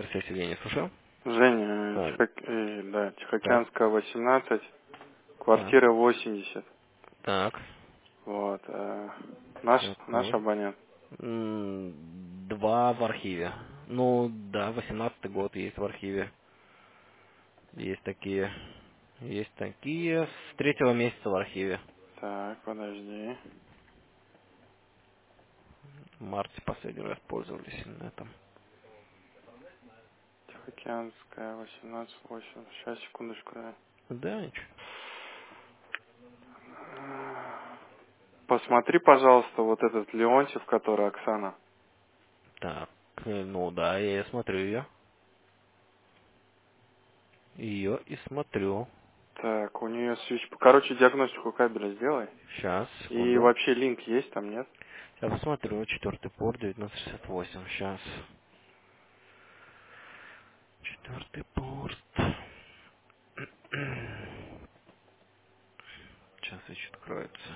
Здравствуйте, Сергей, не слушал? Женя, Так, да, так, Тихоокеанская, 18, так, квартира 80. так. Вот. Наш Какой? абонент. Два в архиве. Ну, да, 18-й год есть в архиве. Есть такие. Есть такие. С третьего месяца в архиве. Так, подожди. В марте последний раз пользовались на этом. Тихоокеанская, 18-8. Сейчас, секундочку, да. Да, ничего. Посмотри, пожалуйста, вот этот Леонтьев, который Оксана. Так, ну да, я смотрю ее. Ее и смотрю. Так, у нее свич... Короче, диагностику кабеля сделай. Сейчас, И секунду. вообще линк есть там, нет? Я посмотрю, четвертый порт, 1968. Сейчас. Четвертый порт. Сейчас еще откроется.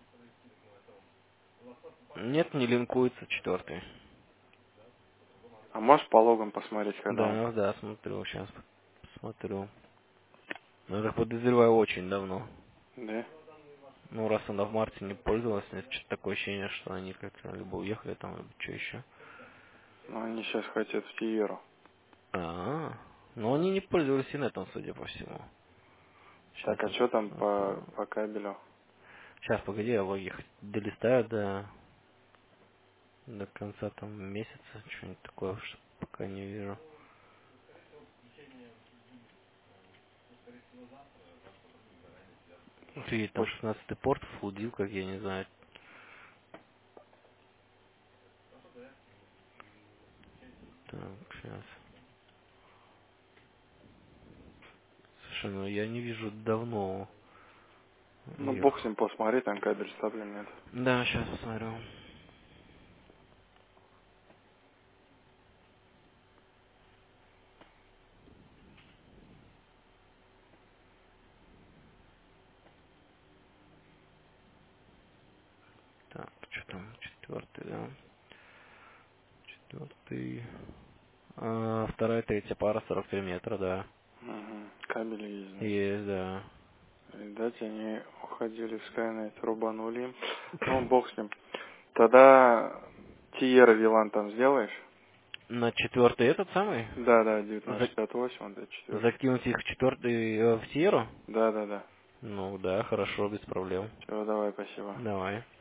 Нет, не линкуется четвертый. А можешь по логам посмотреть, когда он? Да, да, смотрю, сейчас посмотрю. Ну, я так подозреваю, очень давно. Да? Ну, раз она в марте не пользовалась, у меня что-то такое ощущение, что они как-то либо уехали там, либо что еще. Ну, они сейчас хотят в Тиеру. Но они не пользовались инетом, судя по всему. Сейчас Так, а я что там по, посмотрю. по кабелю? Сейчас, погоди, я логи долистаю до конца там месяца, что-нибудь такое, что пока не вижу. Офигеть, там 16-й порт флудил, как я не знаю. Так, сейчас. Слушай, ну я не вижу давно Ну, бог с их. ним, посмотри, там кабель вставлен, нет. Да, сейчас посмотрю. Так, что там, четвертый, да? Четвертый. Вторая, третья пара, 43 метра, да. Угу. Кабели есть, значит. Есть, да. Видать, они уходили в Skynet, рубанули им. Ну, бог с ним. Тогда Тиера Вилан там сделаешь? На четвертый этот самый? Да, да, За- 1968, он да, четвертый. закинуть их в четвертый в Сьерру? Да, да, да. Ну да, хорошо, без проблем. Все, давай, спасибо. Давай.